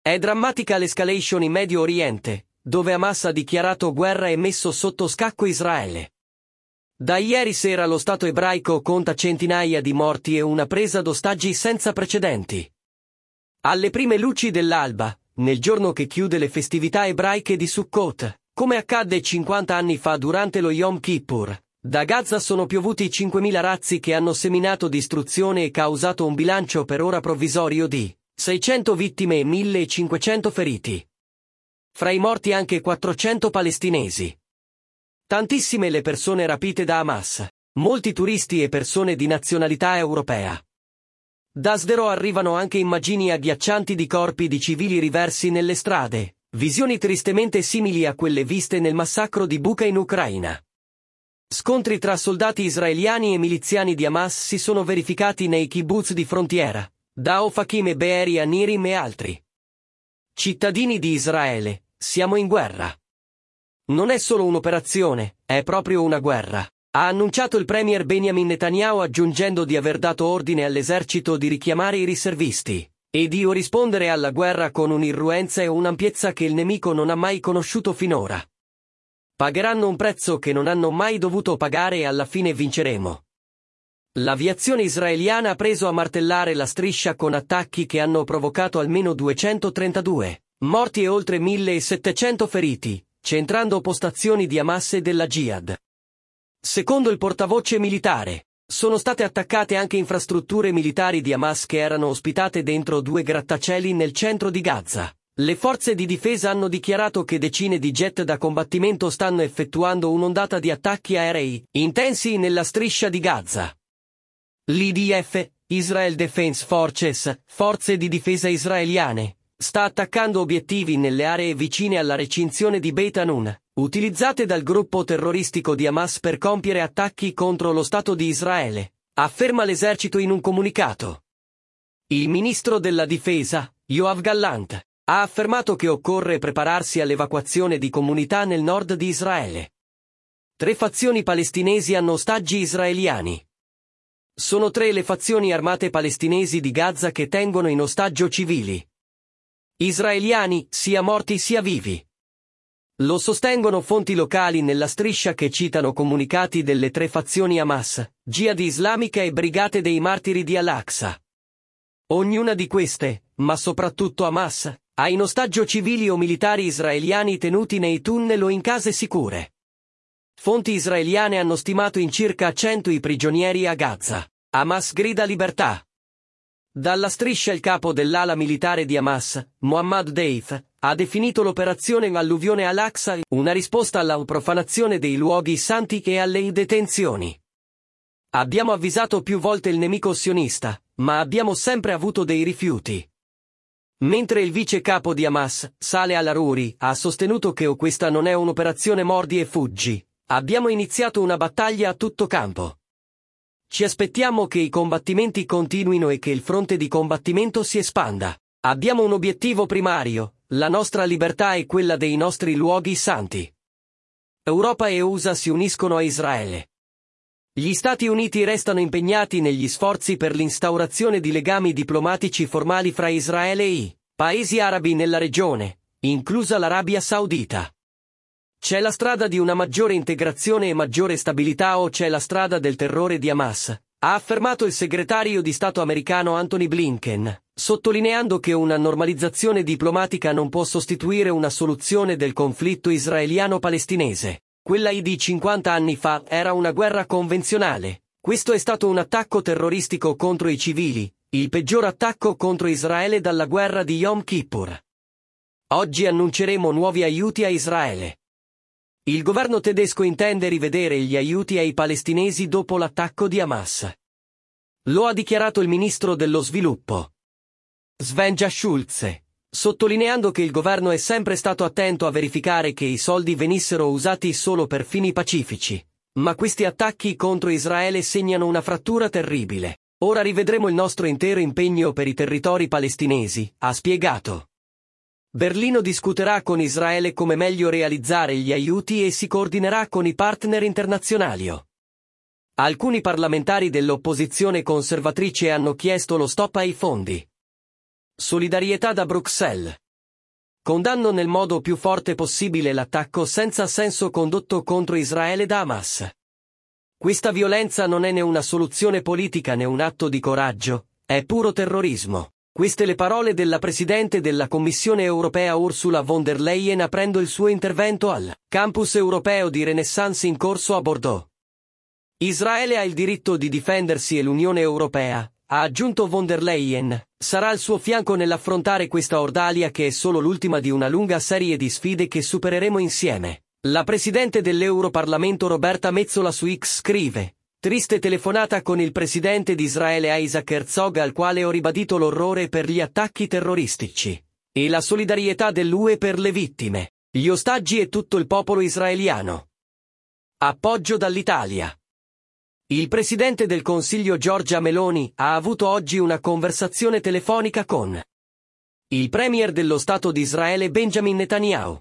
È drammatica l'escalation in Medio Oriente, dove Hamas ha dichiarato guerra e messo sotto scacco Israele. Da ieri sera lo Stato ebraico conta centinaia di morti e una presa d'ostaggi senza precedenti. Alle prime luci dell'alba, nel giorno che chiude le festività ebraiche di Sukkot, come accadde 50 anni fa durante lo Yom Kippur, da Gaza sono piovuti 5.000 razzi che hanno seminato distruzione e causato un bilancio per ora provvisorio di 600 vittime e 1.500 feriti. Fra i morti anche 400 palestinesi. Tantissime le persone rapite da Hamas, molti turisti e persone di nazionalità europea. Da Sderot arrivano anche immagini agghiaccianti di corpi di civili riversi nelle strade, visioni tristemente simili a quelle viste nel massacro di Bucha in Ucraina. Scontri tra soldati israeliani e miliziani di Hamas si sono verificati nei kibbutz di frontiera, da Ofakim e Be'eri a Nirim e altri. Cittadini di Israele, siamo in guerra. Non è solo un'operazione, è proprio una guerra, ha annunciato il premier Benjamin Netanyahu aggiungendo di aver dato ordine all'esercito di richiamare i riservisti e di rispondere alla guerra con un'irruenza e un'ampiezza che il nemico non ha mai conosciuto finora. Pagheranno un prezzo che non hanno mai dovuto pagare e alla fine vinceremo. L'aviazione israeliana ha preso a martellare la striscia con attacchi che hanno provocato almeno 232 morti e oltre 1.700 feriti, centrando postazioni di Hamas e della Jihad. Secondo il portavoce militare, sono state attaccate anche infrastrutture militari di Hamas che erano ospitate dentro 2 grattacieli nel centro di Gaza. Le forze di difesa hanno dichiarato che decine di jet da combattimento stanno effettuando un'ondata di attacchi aerei intensi nella striscia di Gaza. L'IDF, Israel Defense Forces, forze di difesa israeliane, sta attaccando obiettivi nelle aree vicine alla recinzione di Beit Hanun, utilizzate dal gruppo terroristico di Hamas per compiere attacchi contro lo Stato di Israele, afferma l'esercito in un comunicato. Il ministro della difesa, Yoav Gallant, ha affermato che occorre prepararsi all'evacuazione di comunità nel nord di Israele. 3 fazioni palestinesi hanno ostaggi israeliani. Sono 3 le fazioni armate palestinesi di Gaza che tengono in ostaggio civili israeliani, sia morti sia vivi. Lo sostengono fonti locali nella striscia che citano comunicati delle 3 fazioni Hamas, Jihad Islamica e Brigate dei Martiri di Al-Aqsa. Ognuna di queste, ma soprattutto Hamas, ha in ostaggio civili o militari israeliani tenuti nei tunnel o in case sicure. Fonti israeliane hanno stimato in circa 100 i prigionieri a Gaza. Hamas grida libertà. Dalla striscia il capo dell'ala militare di Hamas, Mohammad Deif, ha definito l'operazione Alluvione Al-Aqsa una risposta alla profanazione dei luoghi santi e alle detenzioni. Abbiamo avvisato più volte il nemico sionista, ma abbiamo sempre avuto dei rifiuti. Mentre il vice capo di Hamas, Saleh al-Aruri, ha sostenuto che questa non è un'operazione mordi e fuggi, abbiamo iniziato una battaglia a tutto campo. Ci aspettiamo che i combattimenti continuino e che il fronte di combattimento si espanda. Abbiamo un obiettivo primario, la nostra libertà e quella dei nostri luoghi santi. Europa e USA si uniscono a Israele. Gli Stati Uniti restano impegnati negli sforzi per l'instaurazione di legami diplomatici formali fra Israele e i paesi arabi nella regione, inclusa l'Arabia Saudita. C'è la strada di una maggiore integrazione e maggiore stabilità o c'è la strada del terrore di Hamas, ha affermato il segretario di Stato americano Anthony Blinken, sottolineando che una normalizzazione diplomatica non può sostituire una soluzione del conflitto israeliano-palestinese. Quella di 50 anni fa era una guerra convenzionale. Questo è stato un attacco terroristico contro i civili, il peggior attacco contro Israele dalla guerra di Yom Kippur. Oggi annunceremo nuovi aiuti a Israele. Il governo tedesco intende rivedere gli aiuti ai palestinesi dopo l'attacco di Hamas. Lo ha dichiarato il ministro dello sviluppo, Svenja Schulze, sottolineando che il governo è sempre stato attento a verificare che i soldi venissero usati solo per fini pacifici. Ma questi attacchi contro Israele segnano una frattura terribile. Ora rivedremo il nostro intero impegno per i territori palestinesi, ha spiegato. Berlino discuterà con Israele come meglio realizzare gli aiuti e si coordinerà con i partner internazionali. Alcuni parlamentari dell'opposizione conservatrice hanno chiesto lo stop ai fondi. Solidarietà da Bruxelles. condanno nel modo più forte possibile l'attacco senza senso condotto contro Israele da Hamas. Questa violenza non è né una soluzione politica né un atto di coraggio, è puro terrorismo. Queste le parole della Presidente della Commissione europea Ursula von der Leyen aprendo il suo intervento al campus europeo di Renaissance in corso a Bordeaux. Israele ha il diritto di difendersi e l'Unione Europea, ha aggiunto von der Leyen, sarà al suo fianco nell'affrontare questa ordalia che è solo l'ultima di una lunga serie di sfide che supereremo insieme. La Presidente dell'Europarlamento Roberta Metsola su X scrive: triste telefonata con il Presidente di Israele Isaac Herzog al quale ho ribadito l'orrore per gli attacchi terroristici e la solidarietà dell'UE per le vittime, gli ostaggi e tutto il popolo israeliano. Appoggio dall'Italia. Il Presidente del Consiglio Giorgia Meloni ha avuto oggi una conversazione telefonica con il Premier dello Stato di Israele Benjamin Netanyahu.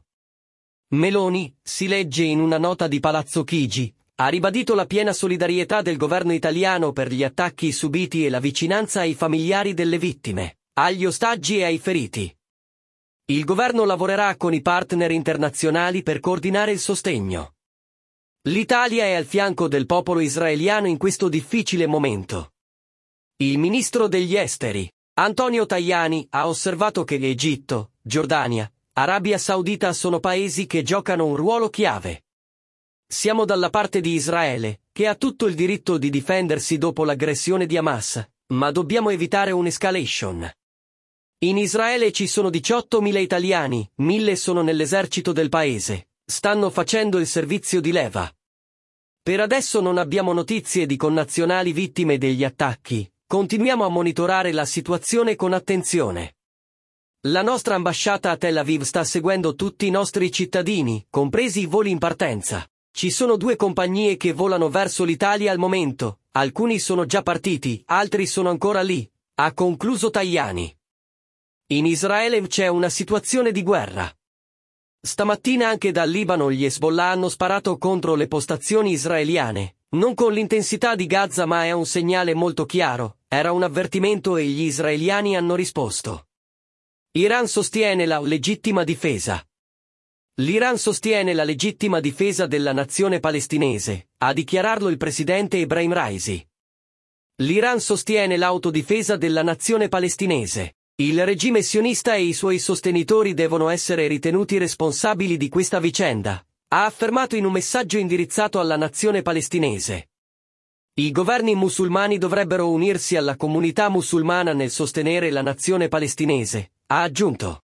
Meloni, si legge in una nota di Palazzo Chigi, ha ribadito la piena solidarietà del governo italiano per gli attacchi subiti e la vicinanza ai familiari delle vittime, agli ostaggi e ai feriti. Il governo lavorerà con i partner internazionali per coordinare il sostegno. L'Italia è al fianco del popolo israeliano in questo difficile momento. Il ministro degli esteri, Antonio Tajani, ha osservato che Egitto, Giordania, Arabia Saudita sono paesi che giocano un ruolo chiave. Siamo dalla parte di Israele, che ha tutto il diritto di difendersi dopo l'aggressione di Hamas, ma dobbiamo evitare un'escalation. In Israele ci sono 18.000 italiani, 1.000 sono nell'esercito del paese, stanno facendo il servizio di leva. Per adesso non abbiamo notizie di connazionali vittime degli attacchi, continuiamo a monitorare la situazione con attenzione. La nostra ambasciata a Tel Aviv sta seguendo tutti i nostri cittadini, compresi i voli in partenza. Ci sono 2 compagnie che volano verso l'Italia al momento, alcuni sono già partiti, altri sono ancora lì, ha concluso Tajani. In Israele c'è una situazione di guerra. Stamattina anche dal Libano gli Hezbollah hanno sparato contro le postazioni israeliane, non con l'intensità di Gaza ma è un segnale molto chiaro, era un avvertimento e gli israeliani hanno risposto. Iran sostiene la legittima difesa. L'Iran sostiene la legittima difesa della nazione palestinese, a dichiararlo il presidente Ebrahim Raisi. L'Iran sostiene l'autodifesa della nazione palestinese. Il regime sionista e i suoi sostenitori devono essere ritenuti responsabili di questa vicenda, ha affermato in un messaggio indirizzato alla nazione palestinese. I governi musulmani dovrebbero unirsi alla comunità musulmana nel sostenere la nazione palestinese, ha aggiunto.